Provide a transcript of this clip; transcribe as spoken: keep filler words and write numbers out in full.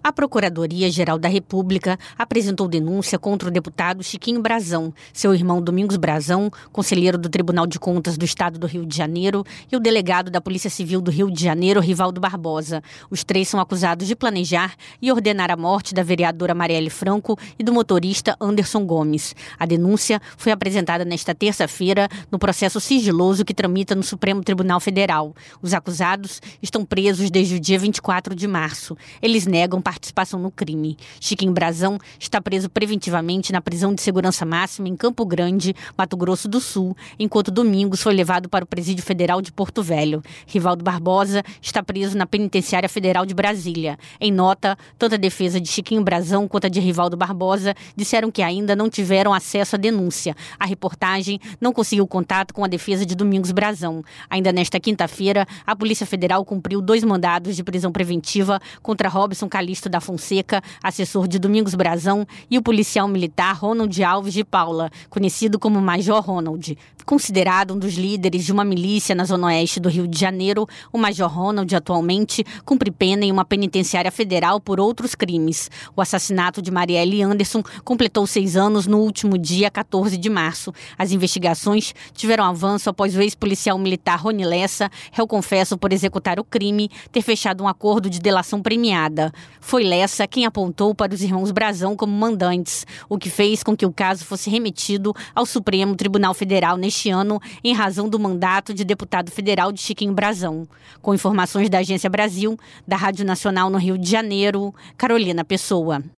A Procuradoria-Geral da República apresentou denúncia contra o deputado Chiquinho Brazão, seu irmão Domingos Brazão, conselheiro do Tribunal de Contas do Estado do Rio de Janeiro, e o delegado da Polícia Civil do Rio de Janeiro, Rivaldo Barbosa. Os três são acusados de planejar e ordenar a morte da vereadora Marielle Franco e do motorista Anderson Gomes. A denúncia foi apresentada nesta terça-feira no processo sigiloso que tramita no Supremo Tribunal Federal. Os acusados estão presos desde o dia vinte e quatro de março. Eles negam participação no crime. Chiquinho Brazão está preso preventivamente na prisão de segurança máxima em Campo Grande, Mato Grosso do Sul, enquanto Domingos foi levado para o Presídio Federal de Porto Velho. Rivaldo Barbosa está preso na Penitenciária Federal de Brasília. Em nota, tanto a defesa de Chiquinho Brazão quanto a de Rivaldo Barbosa disseram que ainda não tiveram acesso à denúncia. A reportagem não conseguiu contato com a defesa de Domingos Brazão. Ainda nesta quinta-feira, a Polícia Federal cumpriu dois mandados de prisão preventiva contra Robson Calixto da Fonseca, assessor de Domingos Brazão, e o policial militar Ronald Alves de Paula, conhecido como Major Ronald. Considerado um dos líderes de uma milícia na zona oeste do Rio de Janeiro, o Major Ronald atualmente cumpre pena em uma penitenciária federal por outros crimes. O assassinato de Marielle Anderson completou seis anos no último dia quatorze de março. As investigações tiveram avanço após o ex-policial militar Rony Lessa, réu confesso por executar o crime, ter fechado um acordo de delação premiada. Foi Lessa quem apontou para os irmãos Brazão como mandantes, o que fez com que o caso fosse remetido ao Supremo Tribunal Federal neste ano, em razão do mandato de deputado federal de Chiquinho Brazão. Com informações da Agência Brasil, da Rádio Nacional no Rio de Janeiro, Carolina Pessoa.